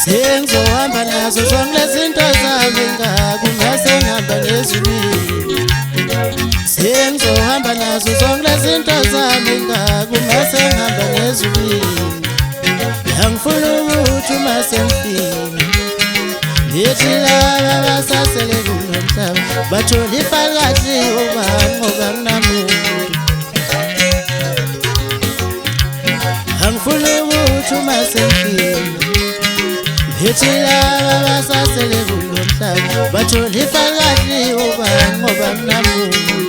Sengizohamba nazo zonke lezinto zami ngakungase ngihamba ngezulwini. Sengizohamba nazo zonke lezinto zami ngakungase ngihamba ngezulwini. Angifuna ukuthi uma sengifile ngithi laba abasasele kulo mhlaba bathole ifakazi ngoba kunamuntu. Angifuna ukuthi uma sengifile ngithi laba abasasele kulo mhlaba bathole ifakazi ngoba kunamuntu.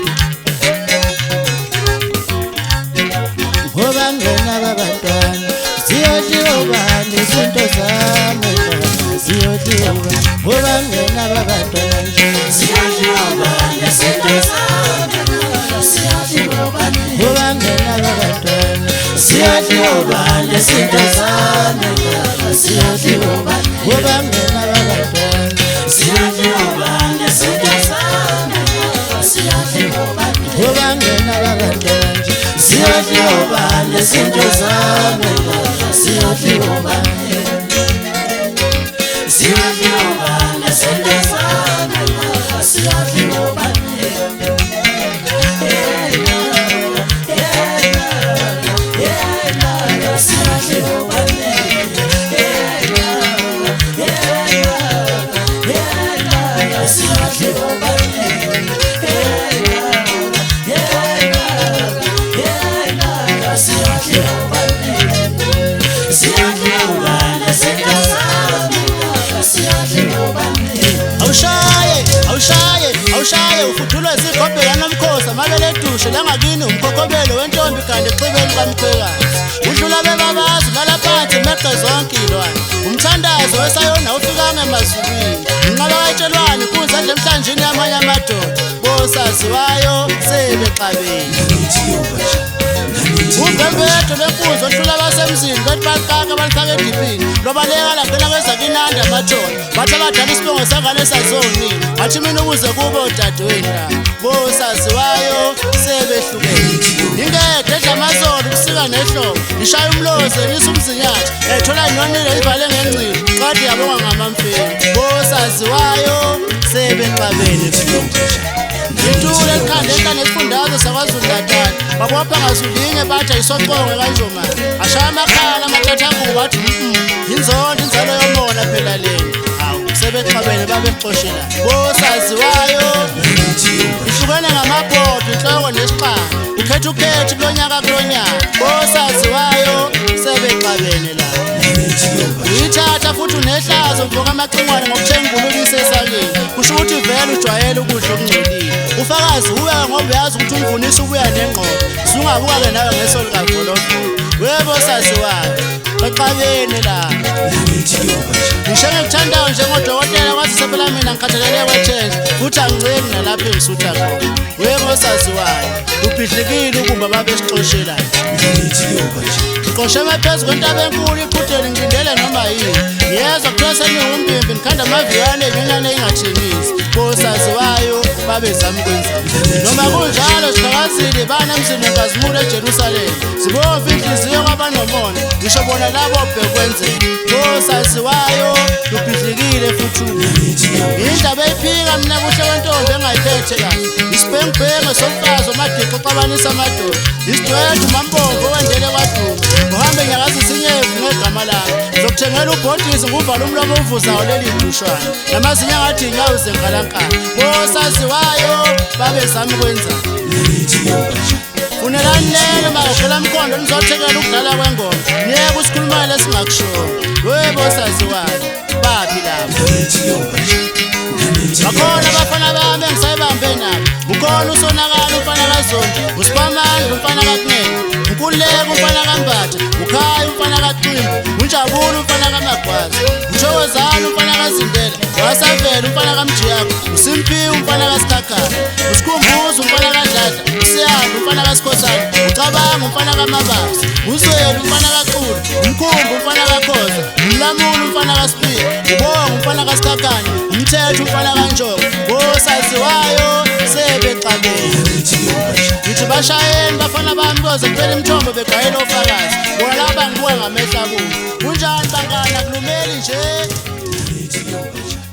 Ngoba ngena abantwana ziyodliwa nezinto zami ziyodliwa. Ngoba ngena abantwana ziyodliwa nezinto zami ziyodliwa. Ngoba ngena abantwana ziyodliwa nezinto zami ziyodliwa. Ngoba ngena abantwana ziyodliwa nezinto zami ziyodliwa. Ngoba ngena abantwana ziyodliwa nezinto zami ziyodliwa. Ziyodliwa nezinto zami ziyodliwa. Awushaye ufuthulwa izigobhe kaNomkhosi amabele edushe langakini umkokobelo wentombi kanti exhibeni kaMkhwekazi. Udlula bebabazi lala phansi meqe zonke ilwane. Umthandazo wesayona ufikanga emazulwini. Inqaba katshelwane kunza nje emhlanjini yamanye amadoda. Bosaziwayo sebexabeni. Ubhebhetho lenkunzi odlula abasemzini bethi baqaka balifake edipini. Lobaleka laphela kwezakinanda amathona bathi abadala isibongo sangane sazonini. Bathi mina ukuze kube odadewenu la bosaziwayo sebehlukene. Ingede edla amazolo ubusika nehlobo ishaya umlozi elisa umzinyathi ethola inyonile ivale ngencili qadi yabonga ngamamfeni. Bosaziwayo sebexabene. Ithule elikhanda ehlane esifundazwe saKwaZulu-Natal babopha ngasulinye bathi ayisoconge kanjomani. Ashaya amakhala amathathakubo bathi inzondo inzalo yomona phela lena. Hawu sebexabene babexoshela. Bosaziwayo ihlukene ngamabhodo inhloko nesiqanga ukhetha ukhethi kulonyaka kulonyaka. Bosaziwayo sebexabene la. Uyithatha futhi unehlazo mvuka amacingwane ngokuthenga ingulubise esakeni. Kusho ukuthi vele ujwayele ukudla okungcolile. Ufakazi uya ngoba uyazi ukuthi umvunisa ubuya nengqondo. Sungabuka-ke nawe ngeso likaVolofuthi. Webosaziwayo baxabene la. Ngisho engikuthandayo njengodokotela kwazise phela mina ngikhathalele kwethenje futhi angiceli nalapho engisutha khona. Webosaziwayo ubhidlikile ukumba babesixoshelayo. Qoshe maphezu kwentaba enkulu iqhudeni ngilindele noma yini. Yezwa kuthiwa sengiwumbimbi nikhanda amaviyane enyonyane engathengisi. Bosaziwayo babezama ukwenzani. Noma kunjalo siqhakazile bana emzini wenkazimulo eJerusalema. Zibova inhliziyo kwabanomona ngisho bona labo bekwenzeka. Bosaziwayo lubhidlikile futhi indaba eyiphika mina kuhle kwentombi engayiphethe kahle. Isibhengibhenge somfazi omadiko oxabanisa amadoda. Isidwethu uMampombo owendele kwaDuma. Uhambe nyakazi isinyevu ngegama lami. Zokuthengela ubhotisi nguvala umlomo ovuzayo leli dushwana. Namazinyo angathi inyawo zenkalankala. Bosaziwayo babezama ukwenzani. Funelani lelo makuphela mkhondo nizothekela ukudlala kwengoma. Niyeke usikhulumele esingakushona. Webosaziwayo baphi lapho. Bakhona abafana bami engisayibambe nabo. Ukhona uSonakala umfana kaZondi, uSiphamandla umfana kaKunene, uNkululeko umfana kaMbatha, uKhaya umfana kaQhimbi, uNjabulo umfana kaMagwaza, uThokozana umfana kaZindela, uWasavela umfana kaMjiyako, uSimphiwe umfana kaSikhakhana, uSikhumbuzo umfana kaDladla, uSiyanda umfana kaSikhosana, uCabanga umfana kaMabaso, uZweli umfana kaXulu, uMkhumbi umfana kaKhoza, uMlamuli umfana kaSiphila, uBonga umfana kaSikhakhana, umthetho umfana kaNjoko. Bosaziwayo sebexabene. Ngithi bashayeni bafana bami koze kuphela imithombo begayela ofakazi bona laba ngibuka ngamehla kubo kunjani bangana kulumeli nje